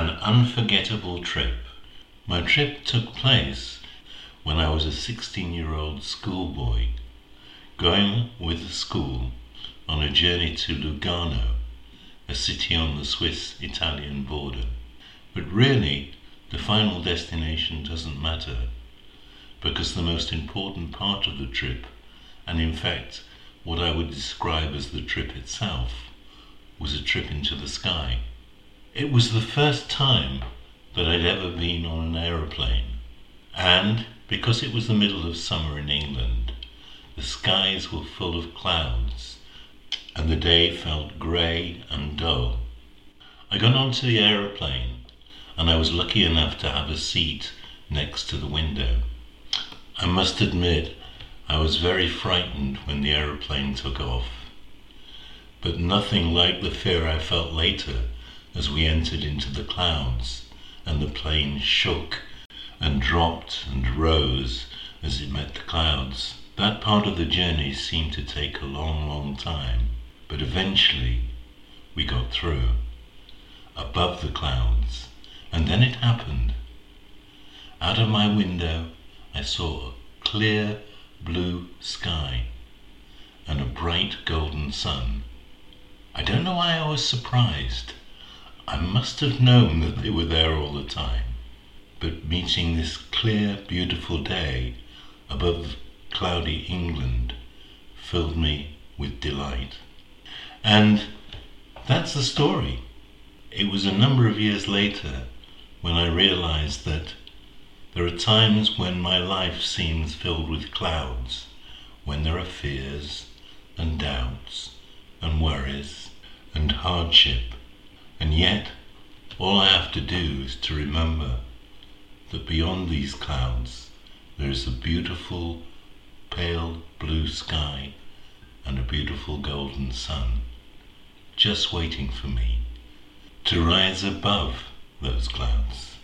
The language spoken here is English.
An unforgettable trip. My trip took place when I was a 16-year-old schoolboy, going with the school on a journey to Lugano, a city on the Swiss-Italian border. But really, the final destination doesn't matter, because the most important part of the trip, and in fact what I would describe as the trip itself, was a trip into the sky. It was the first time that I'd ever been on an aeroplane, and because it was the middle of summer in England, the skies were full of clouds and the day felt grey and dull. I got onto the aeroplane and I was lucky enough to have a seat next to the window. I must admit I was very frightened when the aeroplane took off, but nothing like the fear I felt later as we entered into the clouds and the plane shook and dropped and rose as it met the clouds. That part of the journey seemed to take a long time, but eventually we got through, above the clouds, and then it happened. Out of my window I saw a clear blue sky and a bright golden sun. I don't know why I was surprised. I must have known that they were there all the time, but meeting this clear, beautiful day above cloudy England filled me with delight. And that's the story. It was a number of years later when I realized that there are times when my life seems filled with clouds, when there are fears and doubts and worries and hardship. And yet, all I have to do is to remember that beyond these clouds there is a beautiful pale blue sky and a beautiful golden sun just waiting for me to rise above those clouds.